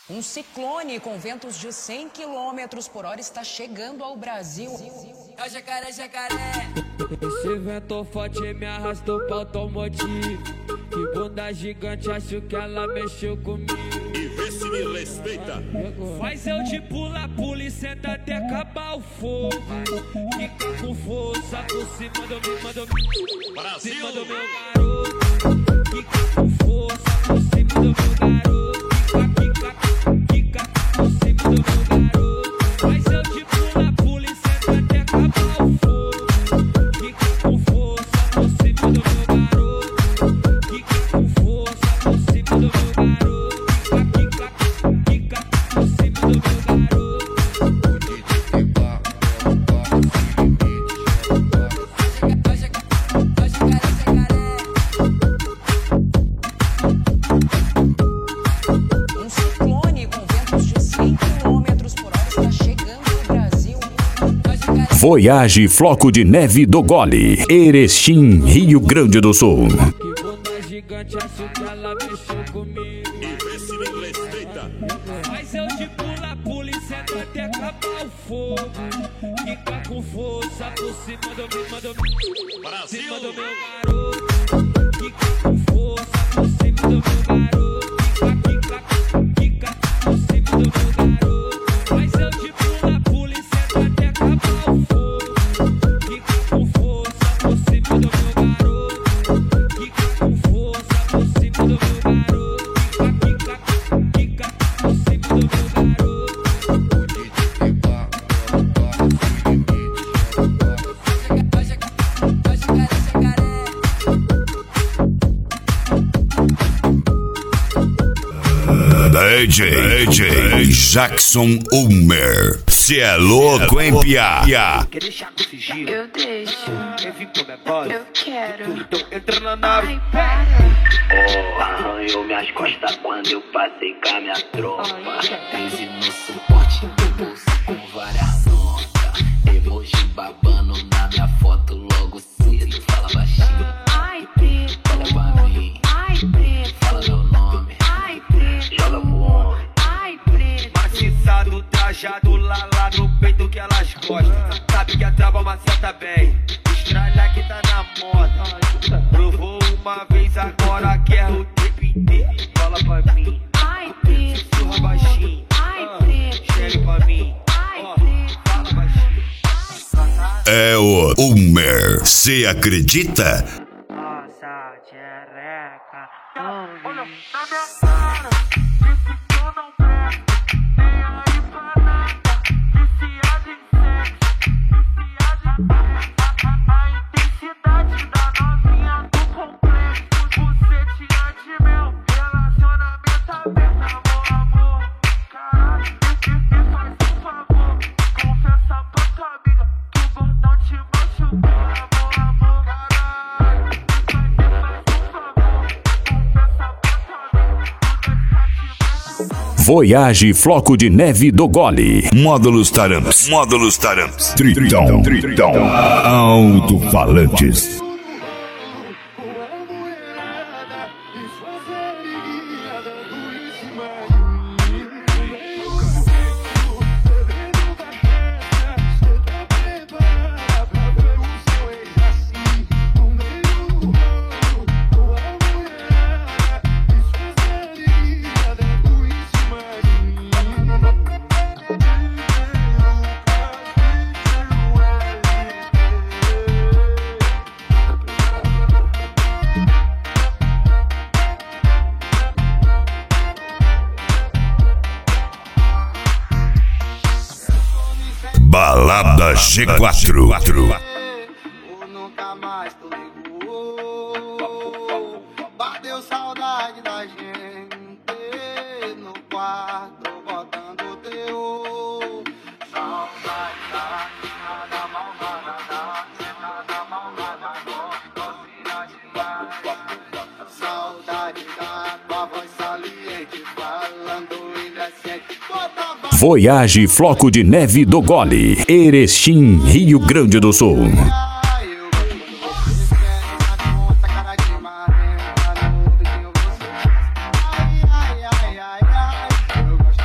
Um ciclone com ventos de 100 km por hora está chegando ao Brasil. É o jacaré, jacaré. Esse vento forte me arrastou pra automotivo. Que bunda gigante, acho que ela mexeu comigo. E vê se me respeita. Faz eu de pula e senta até acabar o fogo. Fica com força por cima do meu, Brasil. cima do meu garoto. Fica com força por cima do meu garoto. Fica por cima do meu garoto. Faz eu de pula e senta até acabar o fogo. Fica com força por cima do meu garoto. Fica com força por cima do meu garoto. Fica por cima do meu garoto. Um ciclone com ventos de 100 km por hora está chegando ao Brasil. Voyage Floco de Neve do Gole, Erechim, Rio Grande do Sul. Que bunda gigante, acho que ela mexeu comigo. E vê se me respeita. Mas eu de pula e senta até acabar o fogo. Fica com força por cima do meu, Brasil. cima do meu garoto. Fica com força por cima do meu garoto. Fica por cima do meu garoto. Mas eu de pula e senta até acabar o fogo. Fica com força por cima do meu garoto. Fica com força por cima do meu garoto. Fica por cima do meu garoto. DJ Jackson Ulmer. Cê é louco, hein, piá? Quer deixar com sigilo? Eu deixo, Quer vir pro negócio? eu quero. Então entra na nave. Ai, para. Arranhou minhas costas quando eu passei com a minha tropa. 13 no suporte, no bolso com várias notas. Emoji babando na minha foto logo cedo. Fala baixinho, Ai, preto. olha pra mim. Ai, preto. Fala meu nome, Ai, preto. joga pro homem. Ai, preto. Maciçado, trajado lá no peito que elas gostam. Sabe que a trava maceta bem. Estralha que tá na moda. Provou uma vez, agora quer o tempo inteiro. Fala pra mim, Ai, preto. surra baixinho. Ai, preto. Chega pra mim. Ai, preto. Fala baixinho. É o Ulmer. Cê acredita? Nossa, tchereca. Olha na minha cara, disse que eu não presto, nem aí pra nada, viciado em sexo, a intensidade da novinha do complexo, bucetinha de mel, relacionamento aberto, amor, caralho, e faz um favor, confessa pra tua amiga, que o gordão te machucou, amor, caralho, e faz um favor, confessa pra tua amiga. Voyage Floco de Neve do Gole. Módulos Taramps. Módulos Taramps. Tritão. Alto-falantes. Balada G4. Ou nunca mais tu ligou. Bateu saudade da gente no quarto, botando teu. Saudade da nada malvada, nada malvada, novinha demais. Saudade da tua voz saliente, falando indecente. Voyage Floco de Neve do Gole. Erechim, Rio Grande do Sul. Cara de maré, no vidinho você. Ai, ai, ai, ai, ai. Eu gosto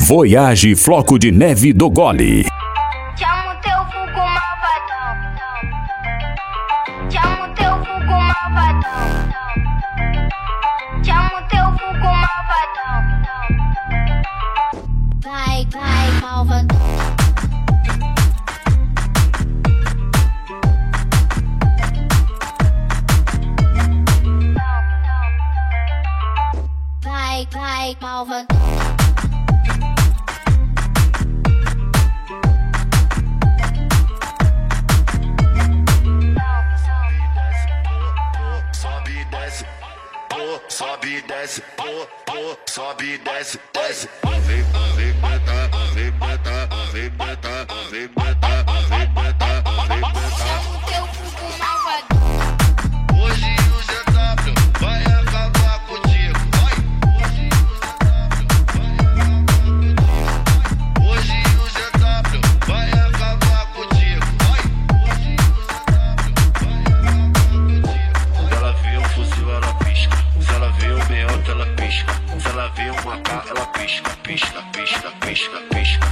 Voyage Floco de Neve do Gole. Chama o teu vulgo malvadão. Chama o teu vulgo malvadão. Chama o teu vulgo malvadão. Vai, malvadão. Vai, malvadão. Sobe e desce, sobe e desce, desce. Vem botar, vem botar, vem botar, vem botar, vem botar, vem botar. Hoje o GW vai acabar contigo. Hoje o GW vai acabar contigo. Ela vê um fuzil, ela pisca. Se ela vê o meiota, ela pisca. Se ela vê um AK, ela pisca, pisca, pisca, pisca, pisca.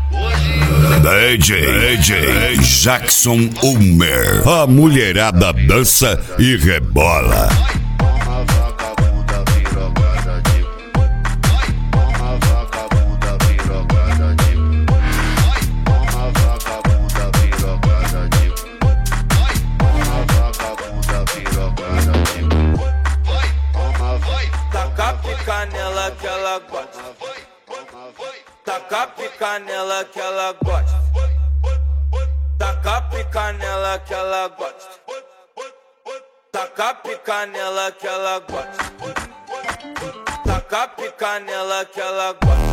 DJ Jackson Ulmer. A mulherada dança e rebola. Toma vagabunda, virogada de. Toma vagabunda, virogada de. Toma vagabunda, virogada de. Toma vagabunda, virogada de. Toma, vai. Taca pica nela que ela gosta. Taca pica nela que ela gosta. Taca pica nela que ela gosta. Taca pica nela que ela gosta. Taca pica nela que ela gosta.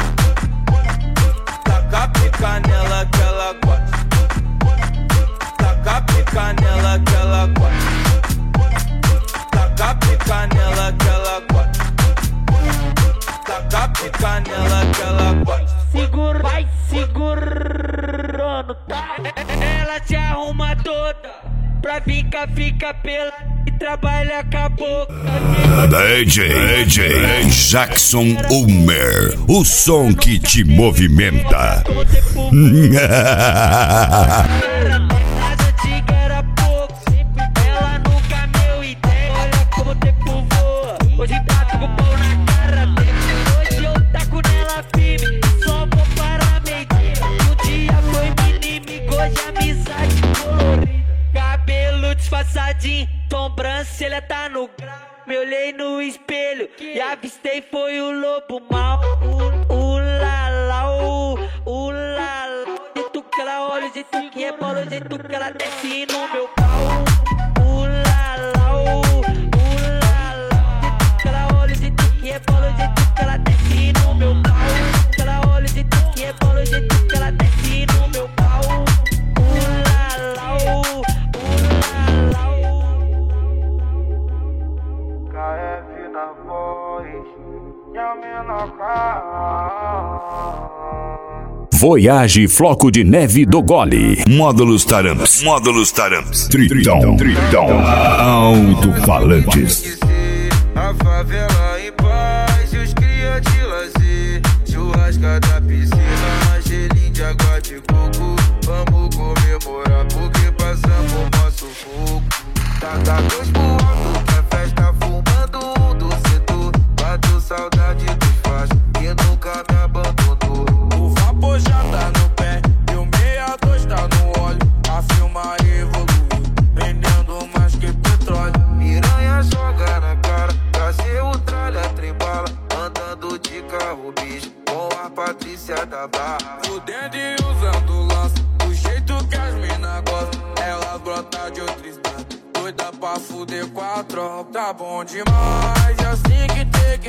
Taca pica nela que ela gosta. Taca pica nela que ela gosta. Taca pica nela que ela gosta. Taca pica nela que ela gosta. Segura, vai segurando, tá? Ela se arruma toda pra fica pela e trabalha com a boca. DJ Jackson Ulmer. O som que te movimenta. Ela nunca meu ideia. Olha como o tempo voa. Hoje bato com o pau na cara dele. Hoje eu taco nela firme. Só vou para meio-dia. Um dia foi inimigo, hoje amizade colorida. Cabelo disfarçadinho, sobrancelha tá no grau. Me olhei no espelho e avistei foi o lobo mal. O jeito que ela olha, o jeito que rebola, o jeito que ela desce no meu pau. O jeito que ela olha, o jeito que rebola, o jeito que ela desce no meu pau. Que ela olha, o jeito que rebola, o jeito que ela desce no meu pau. KF na voz, chame na cara. Voyage Floco de Neve do Gole. Módulos Taramps. Tritão. Alto-falantes. A favela em paz e os cria de lazer. Churrasca da piscina, gelinho de água de coco. Vamos comemorar porque passamos o nosso fogo. Taca dois pro alto, que é festa fumando do setor. Bateu saudade dos fachos que nunca me abandonou. O vapor já tá no pé e o 62 tá no óleo. A filma evoluiu, vendendo mais que petróleo. Piranha joga na cara, trazer o tralha trembala. Andando de carro bicho, com a Patrícia da Barra. Fudendo e usando lança, do jeito que as mina gostam. Ela brota de outra estância, doida pra fuder com a tropa. Tá bom demais, é assim que tem